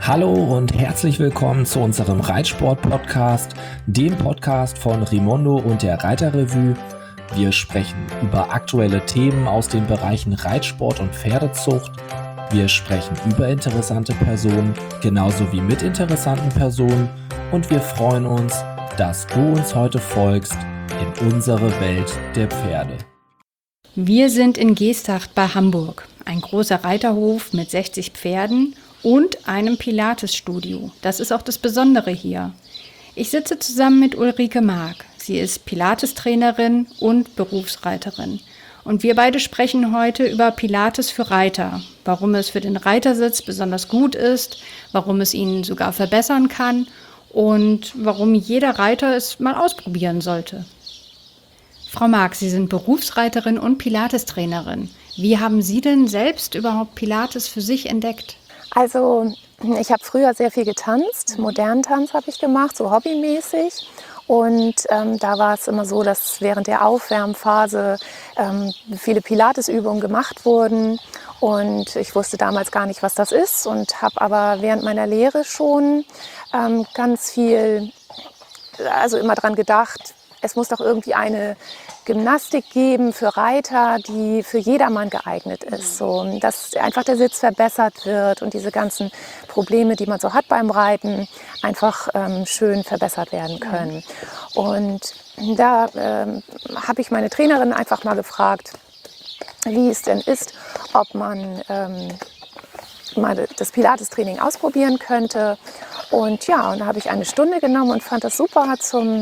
Hallo und herzlich willkommen zu unserem Reitsport-Podcast, dem Podcast von Rimondo und der Reiterrevue. Wir sprechen über aktuelle Themen aus den Bereichen Reitsport und Pferdezucht. Wir sprechen über interessante Personen, genauso wie mit interessanten Personen. Und wir freuen uns, dass du uns heute folgst in unsere Welt der Pferde. Wir sind in Geesthacht bei Hamburg, ein großer Reiterhof mit 60 Pferden und einem Pilates-Studio. Das ist auch das Besondere hier. Ich sitze zusammen mit Ulrike Mark. Sie ist Pilates-Trainerin und Berufsreiterin. Und wir beide sprechen heute über Pilates für Reiter. Warum es für den Reitersitz besonders gut ist, warum es ihn sogar verbessern kann und warum jeder Reiter es mal ausprobieren sollte. Frau Mark, Sie sind Berufsreiterin und Pilates-Trainerin. Wie haben Sie denn selbst überhaupt Pilates für sich entdeckt? Also ich habe früher sehr viel getanzt, modernen Tanz habe ich gemacht, so hobbymäßig. Und da war es immer so, dass während der Aufwärmphase viele Pilatesübungen gemacht wurden. Und ich wusste damals gar nicht, was das ist und habe aber während meiner Lehre schon ganz viel, also immer dran gedacht, es muss doch irgendwie eine Gymnastik geben für Reiter, die für jedermann geeignet ist, so, dass einfach der Sitz verbessert wird und diese ganzen Probleme, die man so hat beim Reiten, einfach schön verbessert werden können. Und da habe ich meine Trainerin einfach mal gefragt, wie es denn ist, ob man mal das Pilates-Training ausprobieren könnte. Und ja, und da habe ich eine Stunde genommen und fand das super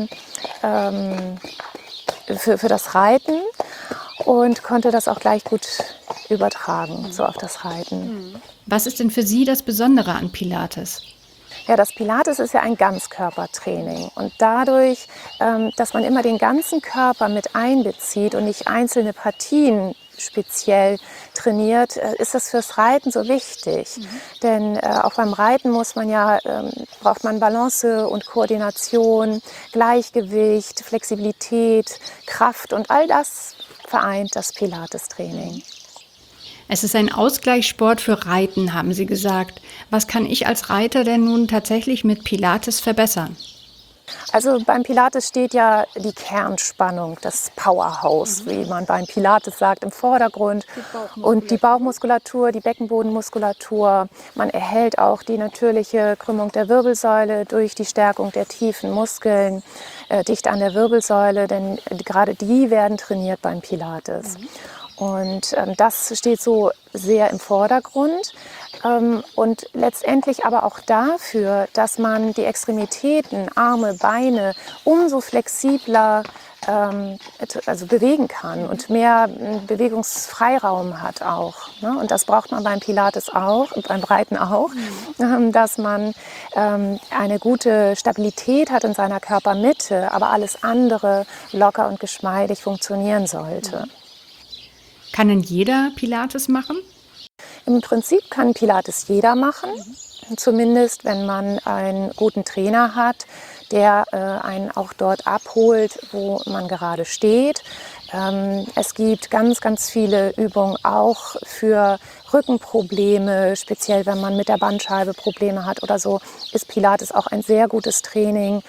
für das Reiten und konnte das auch gleich gut übertragen, so auf das Reiten. Was ist denn für Sie das Besondere an Pilates? Ja, das Pilates ist ja ein Ganzkörpertraining und dadurch, dass man immer den ganzen Körper mit einbezieht und nicht einzelne Partien speziell trainiert, ist das fürs Reiten so wichtig. Denn auch beim Reiten braucht man Balance und Koordination, Gleichgewicht, Flexibilität, Kraft und all das vereint das Pilates-Training. Es ist ein Ausgleichssport für Reiten, haben Sie gesagt. Was kann ich als Reiter denn nun tatsächlich mit Pilates verbessern? Also beim Pilates steht ja die Kernspannung, das Powerhouse, wie man beim Pilates sagt, im Vordergrund. Und die Bauchmuskulatur, die Beckenbodenmuskulatur. Man erhält auch die natürliche Krümmung der Wirbelsäule durch die Stärkung der tiefen Muskeln dicht an der Wirbelsäule, denn gerade die werden trainiert beim Pilates. Und das steht so sehr im Vordergrund und letztendlich aber auch dafür, dass man die Extremitäten, Arme, Beine umso flexibler bewegen kann und mehr Bewegungsfreiraum hat auch. Ne? Und das braucht man beim Pilates auch und beim Reiten auch, dass man eine gute Stabilität hat in seiner Körpermitte, aber alles andere locker und geschmeidig funktionieren sollte. Kann denn jeder Pilates machen? Im Prinzip kann Pilates jeder machen, zumindest wenn man einen guten Trainer hat, der einen auch dort abholt, wo man gerade steht. Es gibt ganz, ganz viele Übungen auch für Rückenprobleme, speziell wenn man mit der Bandscheibe Probleme hat oder so, ist Pilates auch ein sehr gutes Training.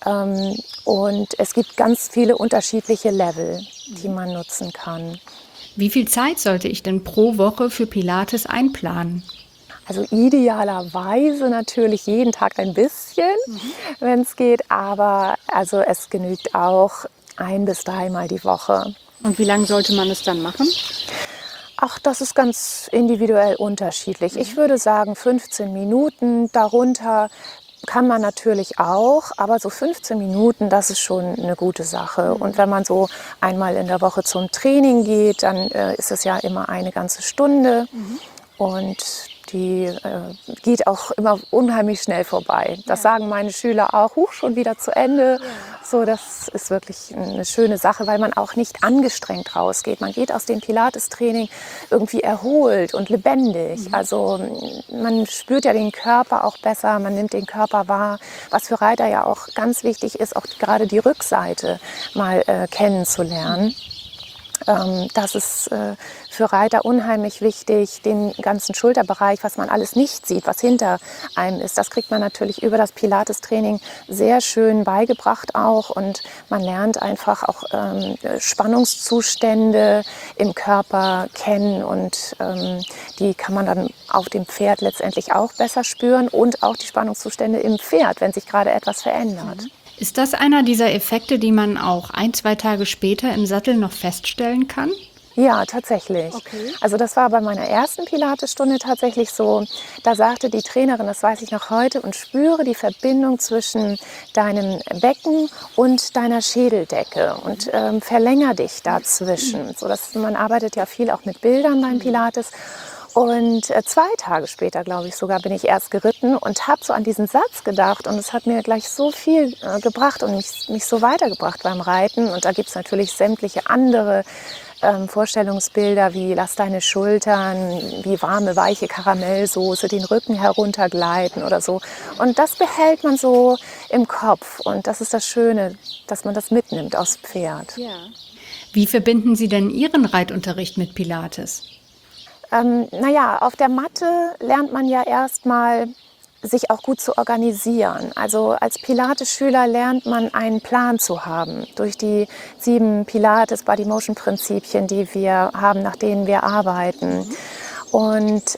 Und es gibt ganz viele unterschiedliche Level, die man nutzen kann. Wie viel Zeit sollte ich denn pro Woche für Pilates einplanen? Also idealerweise natürlich jeden Tag ein bisschen, wenn es geht, aber also es genügt auch 1 bis 3 Mal die Woche. Und wie lange sollte man es dann machen? Ach, das ist ganz individuell unterschiedlich. Ich würde sagen 15 Minuten, darunter kann man natürlich auch, aber so 15 Minuten, das ist schon eine gute Sache. Und wenn man so einmal in der Woche zum Training geht, dann ist es ja immer eine ganze Stunde und die geht auch immer unheimlich schnell vorbei. Das sagen meine Schüler auch, schon wieder zu Ende. So, das ist wirklich eine schöne Sache, weil man auch nicht angestrengt rausgeht. Man geht aus dem Pilates-Training irgendwie erholt und lebendig. Also man spürt ja den Körper auch besser, man nimmt den Körper wahr, was für Reiter ja auch ganz wichtig ist, auch gerade die Rückseite mal kennenzulernen. Das ist für Reiter unheimlich wichtig, den ganzen Schulterbereich, was man alles nicht sieht, was hinter einem ist. Das kriegt man natürlich über das Pilates-Training sehr schön beigebracht auch. Und man lernt einfach auch Spannungszustände im Körper kennen. Und die kann man dann auf dem Pferd letztendlich auch besser spüren. Und auch die Spannungszustände im Pferd, wenn sich gerade etwas verändert. Ist das einer dieser Effekte, die man auch 1-2 Tage später im Sattel noch feststellen kann? Ja, tatsächlich. Okay. Also das war bei meiner ersten Pilatesstunde tatsächlich so. Da sagte die Trainerin, das weiß ich noch heute, und spüre die Verbindung zwischen deinem Becken und deiner Schädeldecke und verlänger dich dazwischen. So, man arbeitet ja viel auch mit Bildern beim Pilates. Und 2 Tage später, glaube ich sogar, bin ich erst geritten und habe so an diesen Satz gedacht. Und es hat mir gleich so viel gebracht und mich so weitergebracht beim Reiten. Und da gibt es natürlich sämtliche andere Vorstellungsbilder wie lass deine Schultern wie warme, weiche Karamellsoße den Rücken heruntergleiten oder so. Und das behält man so im Kopf. Und das ist das Schöne, dass man das mitnimmt aufs Pferd. Ja. Wie verbinden Sie denn Ihren Reitunterricht mit Pilates? Auf der Matte lernt man ja erstmal, sich auch gut zu organisieren. Also als Pilates-Schüler lernt man einen Plan zu haben durch die 7 Pilates-Body-Motion-Prinzipien, die wir haben, nach denen wir arbeiten. Und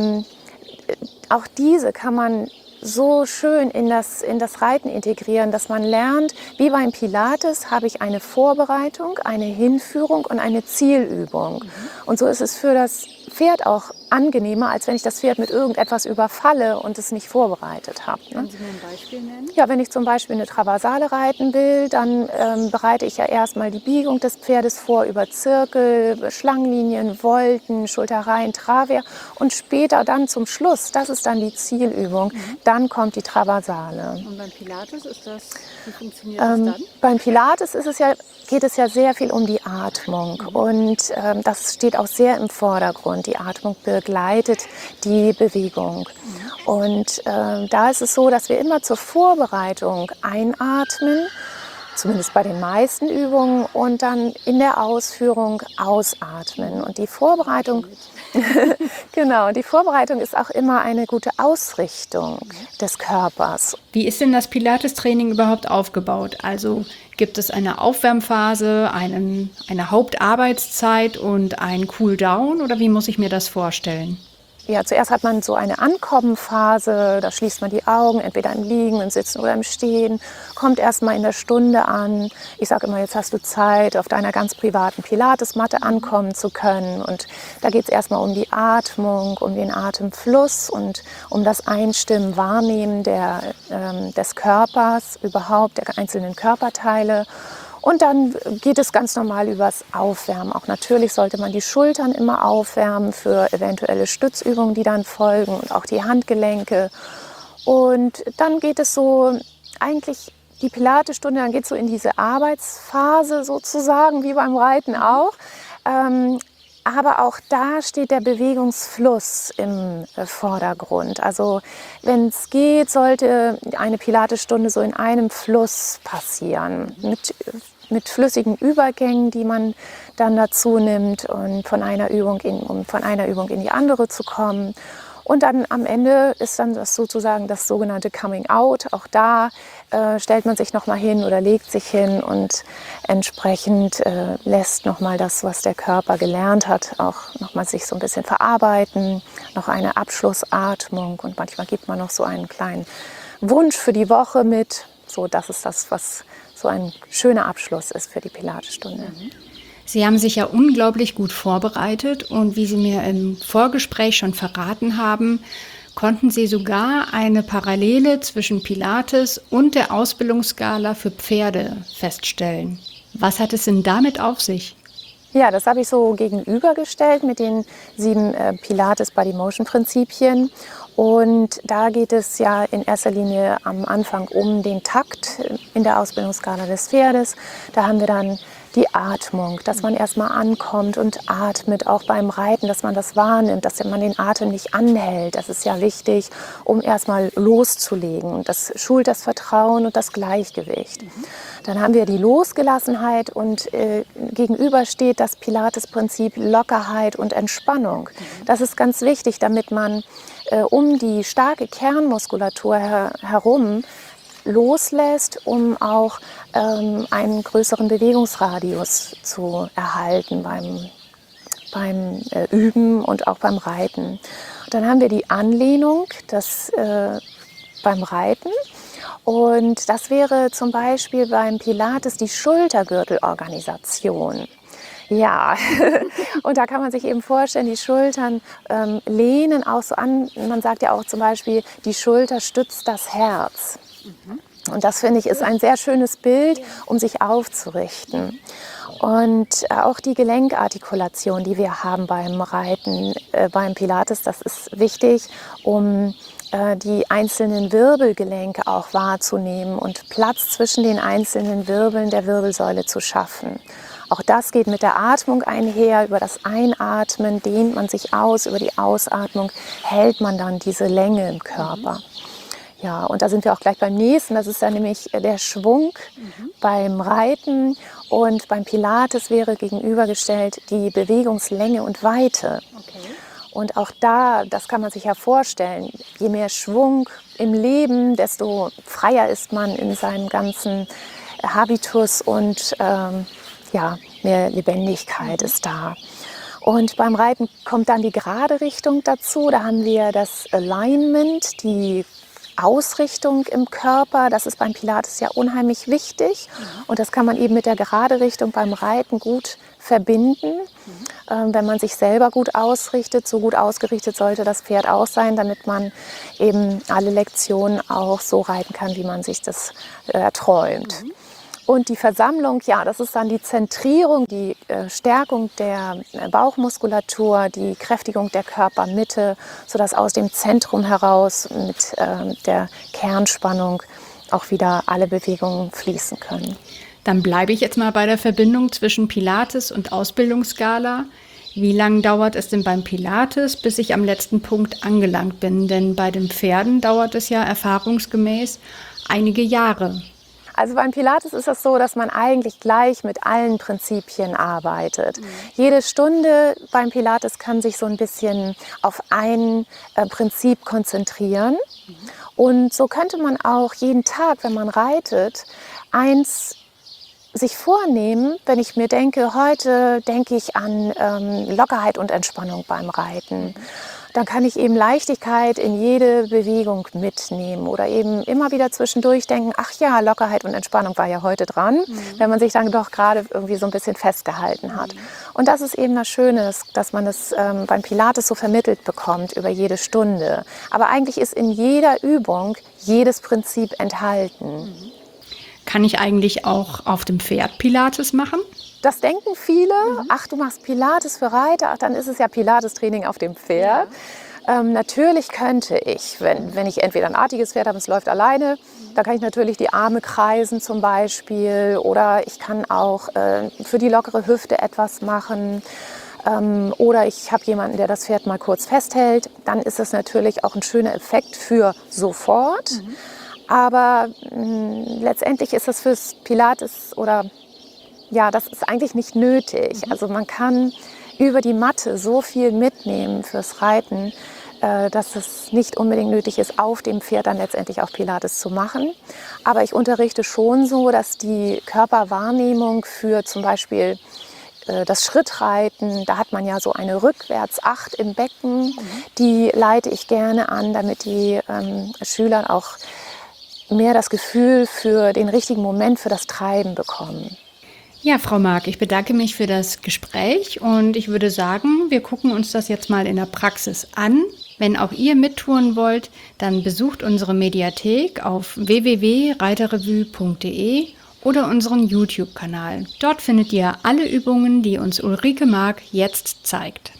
auch diese kann man so schön in das Reiten integrieren, dass man lernt, wie beim Pilates habe ich eine Vorbereitung, eine Hinführung und eine Zielübung. Und so ist es für das Pferd auch angenehmer, als wenn ich das Pferd mit irgendetwas überfalle und es nicht vorbereitet habe. Können Sie mir ein Beispiel nennen? Ja, wenn ich zum Beispiel eine Traversale reiten will, dann bereite ich ja erstmal die Biegung des Pferdes vor über Zirkel, Schlangenlinien, Volten, Schulterreihen, Travers und später dann zum Schluss, das ist dann die Zielübung, dann kommt die Traversale. Und beim Pilates wie funktioniert das dann? Beim Pilates geht es ja sehr viel um die Atmung und das steht auch sehr im Vordergrund. Die Atmung begleitet die Bewegung. Und da ist es so, dass wir immer zur Vorbereitung einatmen, zumindest bei den meisten Übungen, und dann in der Ausführung ausatmen. Und die Vorbereitung, genau, die Vorbereitung ist auch immer eine gute Ausrichtung des Körpers. Wie ist denn das Pilates-Training überhaupt aufgebaut? Also gibt es eine Aufwärmphase, eine Hauptarbeitszeit und einen Cooldown oder wie muss ich mir das vorstellen? Ja, zuerst hat man so eine Ankommenphase, da schließt man die Augen, entweder im Liegen, im Sitzen oder im Stehen, kommt erstmal in der Stunde an. Ich sage immer, jetzt hast du Zeit, auf deiner ganz privaten Pilatesmatte ankommen zu können. Und da geht es erstmal um die Atmung, um den Atemfluss und um das Einstimmen, Wahrnehmen des Körpers, überhaupt der einzelnen Körperteile. Und dann geht es ganz normal übers Aufwärmen. Auch natürlich sollte man die Schultern immer aufwärmen für eventuelle Stützübungen, die dann folgen, und auch die Handgelenke. Und dann geht es so eigentlich die Pilatesstunde, dann geht es so in diese Arbeitsphase sozusagen, wie beim Reiten auch. Aber auch da steht der Bewegungsfluss im Vordergrund. Also wenn es geht, sollte eine Pilatesstunde so in einem Fluss passieren. Mit flüssigen Übergängen, die man dann dazu nimmt, und von einer Übung in die andere zu kommen. Und dann am Ende ist dann das sozusagen das sogenannte Coming Out. Auch da stellt man sich nochmal hin oder legt sich hin und entsprechend lässt nochmal das, was der Körper gelernt hat, auch nochmal sich so ein bisschen verarbeiten. Noch eine Abschlussatmung und manchmal gibt man noch so einen kleinen Wunsch für die Woche mit. So, das ist das, was so ein schöner Abschluss ist für die Pilatesstunde. Sie haben sich ja unglaublich gut vorbereitet und wie Sie mir im Vorgespräch schon verraten haben, konnten Sie sogar eine Parallele zwischen Pilates und der Ausbildungsskala für Pferde feststellen. Was hat es denn damit auf sich? Ja, das habe ich so gegenübergestellt mit den 7 Pilates-Body-Motion-Prinzipien. Und da geht es ja in erster Linie am Anfang um den Takt in der Ausbildungsskala des Pferdes. Da haben wir dann die Atmung, dass man erstmal ankommt und atmet, auch beim Reiten, dass man das wahrnimmt, dass man den Atem nicht anhält. Das ist ja wichtig, um erstmal loszulegen. Das schult das Vertrauen und das Gleichgewicht. Dann haben wir die Losgelassenheit und gegenüber steht das Pilates-Prinzip Lockerheit und Entspannung. Das ist ganz wichtig, damit man um die starke Kernmuskulatur herum loslässt, um auch einen größeren Bewegungsradius zu erhalten beim Üben und auch beim Reiten. Dann haben wir die Anlehnung beim Reiten. Und das wäre zum Beispiel beim Pilates die Schultergürtelorganisation. Ja, und da kann man sich eben vorstellen, die Schultern lehnen auch so an. Man sagt ja auch zum Beispiel, die Schulter stützt das Herz. Und das, finde ich, ist ein sehr schönes Bild, um sich aufzurichten. Und auch die Gelenkartikulation, die wir haben beim Reiten, beim Pilates, das ist wichtig, um die einzelnen Wirbelgelenke auch wahrzunehmen und Platz zwischen den einzelnen Wirbeln der Wirbelsäule zu schaffen. Auch das geht mit der Atmung einher. Über das Einatmen dehnt man sich aus, über die Ausatmung hält man dann diese Länge im Körper. Ja, und da sind wir auch gleich beim nächsten. Das ist dann nämlich der Schwung beim Reiten, und beim Pilates wäre gegenübergestellt die Bewegungslänge und Weite. Okay. Und auch da, das kann man sich ja vorstellen, je mehr Schwung im Leben, desto freier ist man in seinem ganzen Habitus und mehr Lebendigkeit ist da. Und beim Reiten kommt dann die gerade Richtung dazu. Da haben wir das Alignment, die Ausrichtung im Körper. Das ist beim Pilates ja unheimlich wichtig. Und das kann man eben mit der gerade Richtung beim Reiten gut verbinden. Wenn man sich selber gut ausrichtet, so gut ausgerichtet sollte das Pferd auch sein, damit man eben alle Lektionen auch so reiten kann, wie man sich das erträumt. Und die Versammlung, ja, das ist dann die Zentrierung, die Stärkung der Bauchmuskulatur, die Kräftigung der Körpermitte, sodass aus dem Zentrum heraus mit der Kernspannung auch wieder alle Bewegungen fließen können. Dann bleibe ich jetzt mal bei der Verbindung zwischen Pilates und Ausbildungsskala. Wie lange dauert es denn beim Pilates, bis ich am letzten Punkt angelangt bin? Denn bei den Pferden dauert es ja erfahrungsgemäß einige Jahre. Also beim Pilates ist es so, dass man eigentlich gleich mit allen Prinzipien arbeitet. Jede Stunde beim Pilates kann sich so ein bisschen auf ein Prinzip konzentrieren. Und so könnte man auch jeden Tag, wenn man reitet, eins sich vornehmen, wenn ich mir denke, heute denke ich an Lockerheit und Entspannung beim Reiten. Dann kann ich eben Leichtigkeit in jede Bewegung mitnehmen oder eben immer wieder zwischendurch denken, ach ja, Lockerheit und Entspannung war ja heute dran, wenn man sich dann doch gerade irgendwie so ein bisschen festgehalten hat. Und das ist eben das Schöne, dass man es beim Pilates so vermittelt bekommt über jede Stunde. Aber eigentlich ist in jeder Übung jedes Prinzip enthalten. Kann ich eigentlich auch auf dem Pferd Pilates machen? Das denken viele. Ach, du machst Pilates für Reiter, ach, dann ist es ja Pilates-Training auf dem Pferd. Ja. Natürlich könnte ich, wenn ich entweder ein artiges Pferd habe, es läuft alleine, da kann ich natürlich die Arme kreisen zum Beispiel. Oder ich kann auch für die lockere Hüfte etwas machen. Oder ich habe jemanden, der das Pferd mal kurz festhält. Dann ist das natürlich auch ein schöner Effekt für sofort. Aber letztendlich ist das fürs Pilates das ist eigentlich nicht nötig. Also man kann über die Matte so viel mitnehmen fürs Reiten, dass es nicht unbedingt nötig ist, auf dem Pferd dann letztendlich auch Pilates zu machen. Aber ich unterrichte schon so, dass die Körperwahrnehmung für zum Beispiel das Schrittreiten, da hat man ja so eine Rückwärtsacht im Becken, die leite ich gerne an, damit die Schüler auch mehr das Gefühl für den richtigen Moment für das Treiben bekommen. Ja, Frau Mark, ich bedanke mich für das Gespräch und ich würde sagen, wir gucken uns das jetzt mal in der Praxis an. Wenn auch ihr mittouren wollt, dann besucht unsere Mediathek auf www.reiterrevue.de oder unseren YouTube-Kanal. Dort findet ihr alle Übungen, die uns Ulrike Mark jetzt zeigt.